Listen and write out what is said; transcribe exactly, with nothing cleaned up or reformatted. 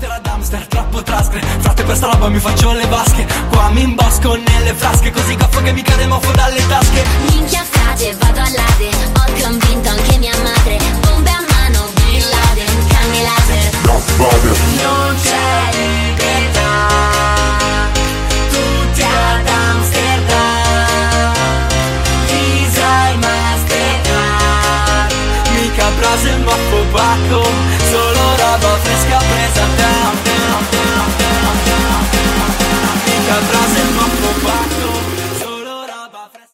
Amsterdam, Amster, troppo trascre. Frate, per sta roba mi faccio le vasche. Qua mi imbosco nelle frasche, così goffo che mi cade mofo dalle tasche. Minchia frate, vado a